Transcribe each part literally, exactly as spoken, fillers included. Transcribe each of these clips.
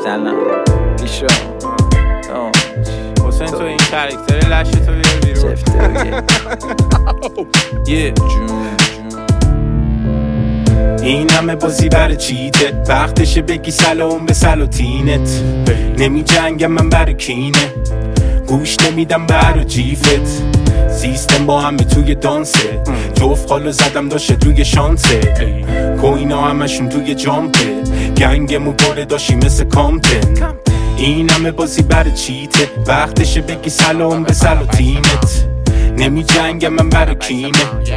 سلام ایشا حسین تو این کرکتر لشه تو بیار بیرون چفتریه یه جون این همه بازی بر چیته وقتشه بگی سلام به سلاطینت نمی جنگم من بر کینه گوش نمیدم بر جیفت سیستم با همه توی دانسه جفت خالو زدم داشته توی شانسه کوینا همشون توی جامپه گنگمو باره داشتی مثل کامپن این همه بازی بر چیته وقتشه بگی سلام به سلاطینت نمی جنگم من بر کینه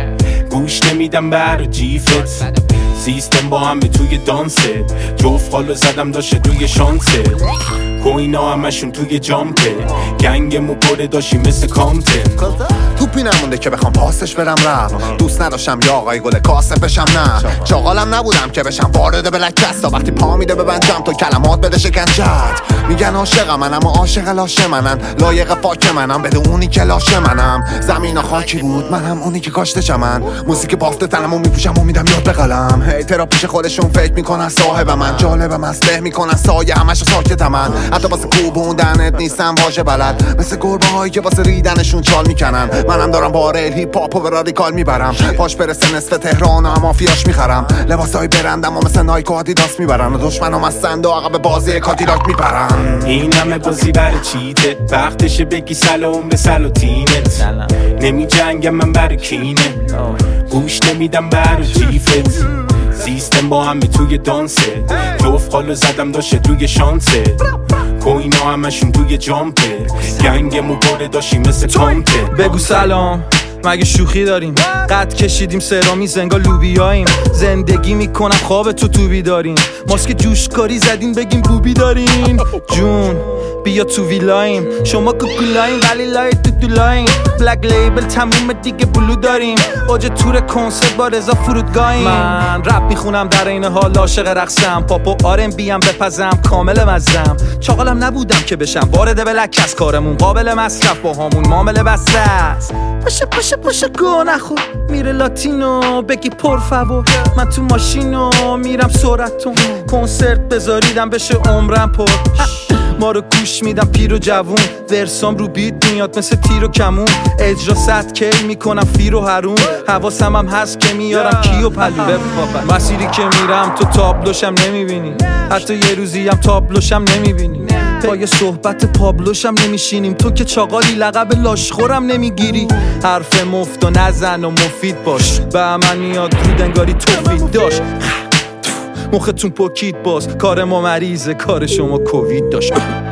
گوش نمیدم بر جیفت سیستم با همه توی دانسه جفت خالو زدم داشته توی شانسه کوینا همشون توی جامپه گنگمو باره داشتی مثل کامپن توپی نمونده که بخوام پاسش برم رفت دوست نداشتم یا آقای گل کاسه بشم نه چاقالم نبودم که بشم وارد بلک دستا وقتی پا میده ببندم تو کلمات بده شکنجت میگن عاشق منم و عاشق لاشه منن لایق فاک منم بده اونی که لاشه منم زمین خاکی بود منم اونی که کاشته چمن موزیک بافته تنمو میپوشم و میدم یاد به قلم هیترا پیش خودشون فکر میکنن صاحب من جالبم از له میکنن سایه همشو ساکتم من حتی واسه کوبوندنت نیستم واژه بلد مثل گربه هایی که واسه ریدنشون چال میکنن منم دارم با ریل هیپ هاپ و به رادیکال میبرم پاش برسه نصف تهران و مافیاش میخرم لباسای برندم و مثل نایک و آدیداس میبرن و دشمنم از سند و عقب بازی کادیلاک میبرن این همه بازی بر چیته وقتشه بگی سلام به سلاطینت نمی جنگم من بر کینه گوش نمیدم بر جیفت سیستم با همه توی دانسه جفت خالو زدم داشته توی شانسه کوینا همشون توی جامپه گنگمو باره داشتی مثل کامپه بگو سلام مگه شوخی داریم قد کشیدیم سرامی زنگا لوبیاییم زندگی میکنم خواب تو تو بیداریم ماسک جوشکاری زدیم بگیم بوبی دارین جون بیا تو ویلایم شما کوکولایم ولی لای تو دولایم بلک لیبل تموم دیگه بلو داریم اوج تور کنسرت با رضا فرودگاهیم من رپ میخونم در این حال عاشق رقصم پاپ و آر ام بی ام بپزم کامل مزم چاقالم نبودم که بشم وارد بلک از کارمون قابل مصرف با همون معامله بسته است پاشه پاشه پاشه گو نخور میره لاتینو بگی پر فور من تو ماشینو میرم سرعتون کنسرت بذاریدم بشه عمرم پر ما رو گوش میدم پیر و جوون ورسام رو بیت میاد مثل تیر و کمون اجرا صد کی میکنم فیر و حرون حواسم هم هست که میارم کی و پلو مسیری که میرم تو تابلوشم نمیبینی حتی یه روزی هم تابلوشم نمیبینی با یه صحبت پابلوشم نمیشینیم تو که چاقالی لقب لاشخورم نمیگیری حرف مفت و نزن و مفید باش به من میاد رود انگاری توفید داشت مختون پوکید باز کار ما مریضه کار شما کووید داشت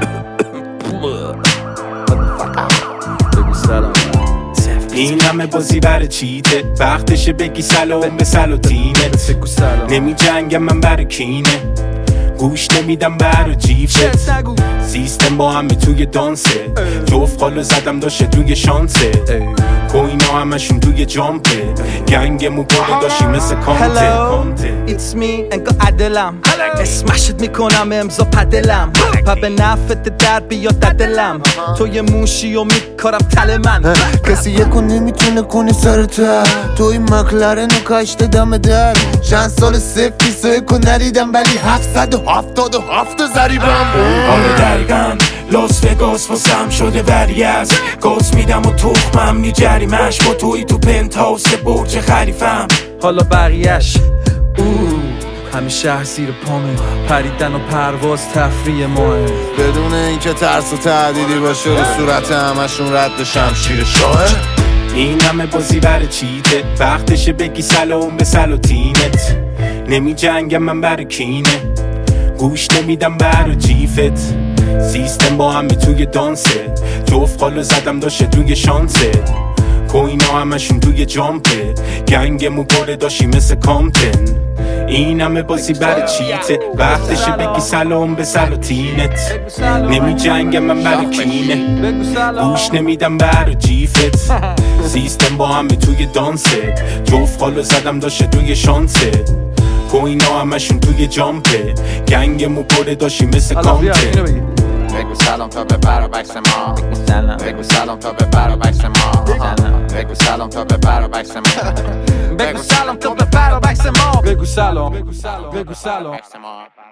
این همه بازی بر چیته وقتشه بگی سلام به سلاطینت نمی جنگم من بر کینه گوش نمیدم بر جیفت سیستم با همه توی دانسه جفت خالو زدم داشته توی شانسه کوینا همشون توی جامپه گنگمو باره داشتی مثل کامته It's me انگا عدلم اسمشت میکنم امضا پدلم و به نفت در بیاد ددلم تو یه موشی و میکارم تل من کسی یکو نمیتونه کنی سرته تو این مکلرن و کاشته دم در چند سال صفر پیسه کو ندیدم ولی هفتصد و هفتاد و هفت زریبم آره دقیقا لاس وگاس واسم شده ولی از گاز میدم و تخمم نی جریمش با توی تو پنت هاوس برج خلیفم حالا بقیهش همه شهر زیر پامه پریدن و پرواز تفریح ماه بدون اینکه ترس و تهدیدی باشه رو صورت همشون رد شمشیر شاه این همه بازی بر چیته وقتشه بگی سلام به سلاطینت نمی جنگم من بر کینه گوش نمیدم بر جیفت سیستم با همه توی دانسه جفت خالو زدم داشته توی شانسه کوینا همشون توی جامپه گنگمو باره داشتی مثل کامپن این همه بازی بر چیته وقتشه بگی سلام به سلاطینت نمی جنگم من بر کینه گوش نمیدم بر جیفت سیستم با همه توی دانسه جفت خالو زدم داشته توی شانسه کوینا همشون توی جامپه گنگمو باره داشتی مثل کامپن بگو سلام تا به بر و بکس ما بگو سلام تا به بر و بکس ما بگو سلام تا به بر و بکس ما بگو سلام تا به بر و بکس ما بگو سلام بگو سلام بگو سلام